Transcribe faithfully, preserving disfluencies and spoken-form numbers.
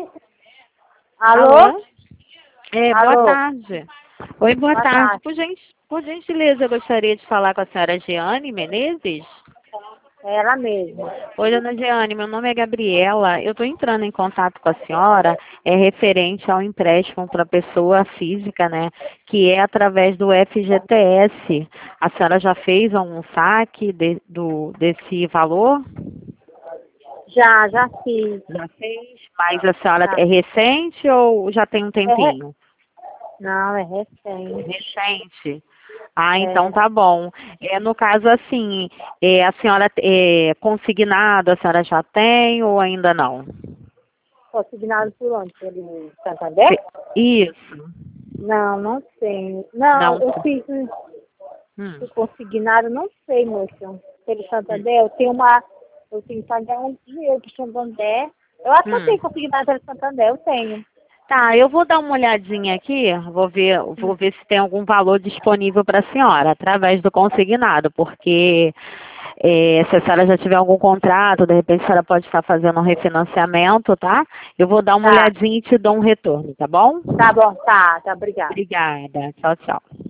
Alô? Alô? É, boa Alô? tarde. Oi, boa, Boa tarde. tarde. Por, gen- por gentileza, eu gostaria de falar com a senhora Jeane Menezes. É ela mesma. Oi, dona Jeane, meu nome é Gabriela. Eu estou entrando em contato com a senhora, é referente ao empréstimo para pessoa física, né? Que é através do F G T S. A senhora já fez um saque de- do, desse valor? Já, já fiz. Já fez? Mas a senhora Já. é recente ou já tem um É re... tempinho? Não, é recente. Recente. Ah, então É tá bom. É, no caso, assim, é, a senhora é consignado, a senhora já tem ou ainda não? consignado por onde? Pelo Santander? Fe- Isso. Não, não sei. Não, Não. eu fiz Hum. o consignado, não sei, moça. Pelo Hum. Santander, eu tenho uma. Eu tenho que pagar um dinheiro do Santander. Eu acho que eu Hum. tenho consignado pelo Santander, eu tenho. Tá, eu vou dar uma olhadinha aqui, vou ver, vou ver se tem algum valor disponível para a senhora, através do consignado, porque é, se a senhora já tiver algum contrato, de repente a senhora pode estar fazendo um refinanciamento, tá? Eu vou dar uma Tá, olhadinha e te dou um retorno, tá bom? tá bom, tá, tá, obrigada. Obrigada. Tchau, tchau.